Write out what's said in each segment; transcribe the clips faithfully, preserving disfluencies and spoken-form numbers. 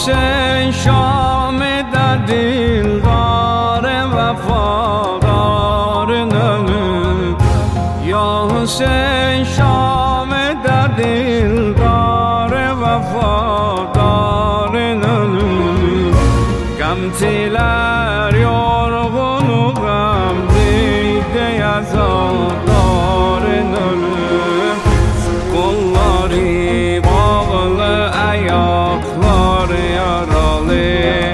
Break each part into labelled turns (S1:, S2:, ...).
S1: Hüseyin Şam'da dildar vefadarın önü. Ya Hüseyin Şam'da dildar vefadarın önü. Gamtiler yorgunu gamdide yazardarın önü. Kolları bağlı ayaklar yaralı,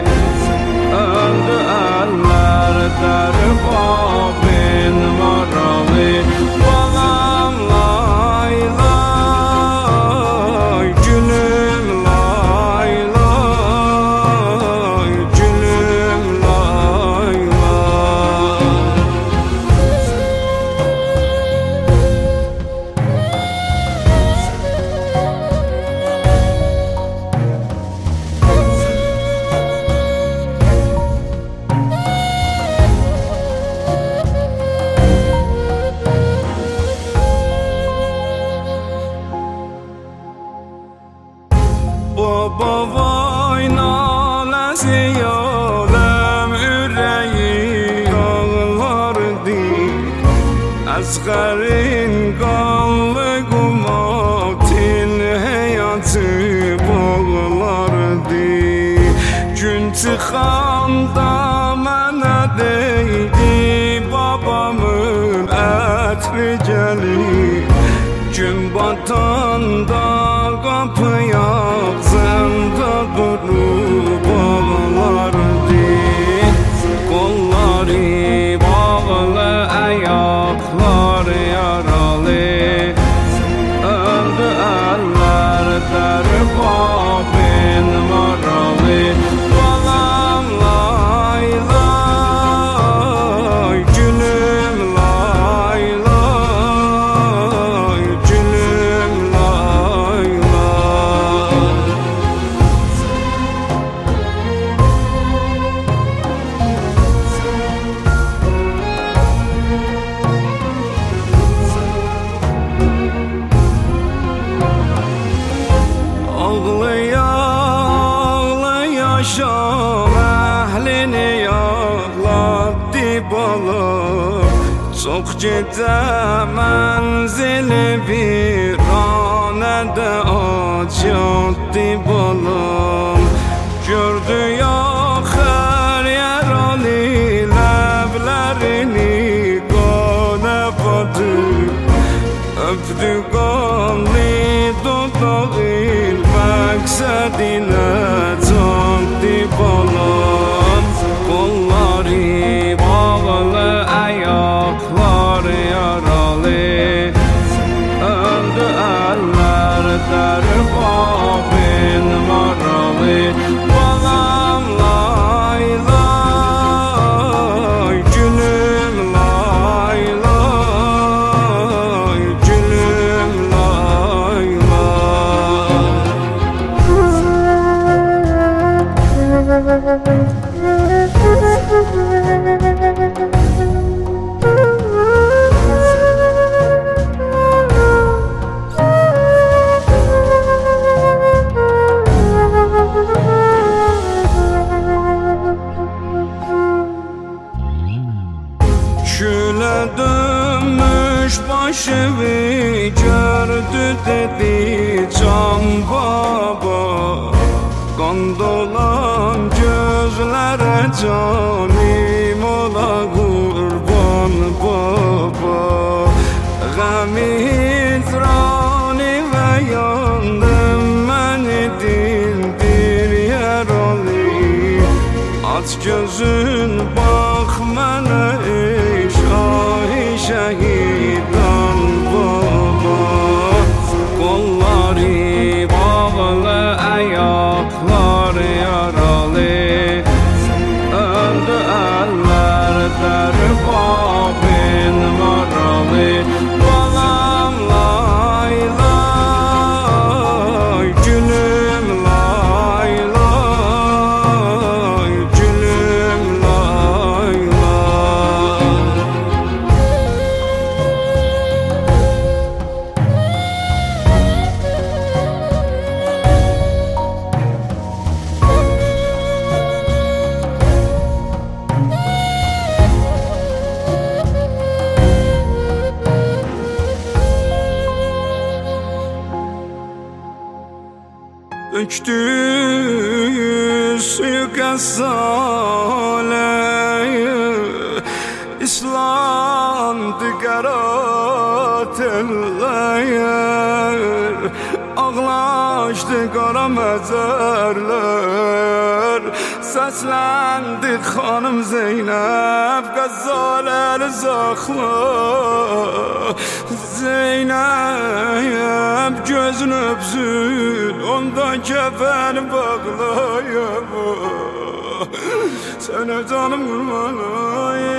S1: öldü eller derbabin varalı. Balam lay lay, gülüm lay lay, gülüm lay lay. Baba vay nalesi yalem yüreği ağlardı. Asgarın kanlı kumatin hayatı bağlardı. Gün çıkanda mənə değdi babamın ətri gəlir. Gün batanda kapıya ağzında durup ağlardı. Kolları bağlı ayaklar yaralı, öldü eller derbabin varalı. Balam lay lay, gülüm lay lay, gülüm lay lay. Ağlaya ağlaya Şam əhlini yağladı balam. Çox gedə mənzili viranədə acatdı balam. Gördü yaxır yaralı ləblərini qana batı. Öpdü qanlı dodağın məqsədinə çatdı balam. Kolları bağlı ayaklar yaralı, öldü eller derbabin varalı. Balam lay lay, gülüm lay lay, gülüm lay lay. Küle dönmüş başımı gördü dedi can baba. Kan dolan gözlere canim ola kurban baba. Gami hitrani ve yandım beni dindir yaralı. Aç gözün bak mənə ey şahi şehidan baba. Kolları bağlı ayaklar yaralı, öldü eller derbabin varalı. Balam lay lay, gülüm lay lay, gülüm lay lay. Töktü suyu gazzaleye, İslandı qarat eller, ağlaşdı qara məzərlər. Səsləndi xanım Zeynəb, Qəzzaləli zaxla. Zeynəb gözünü öpsün, onda kəfəni bağlayam. Sənə canım qurban, ay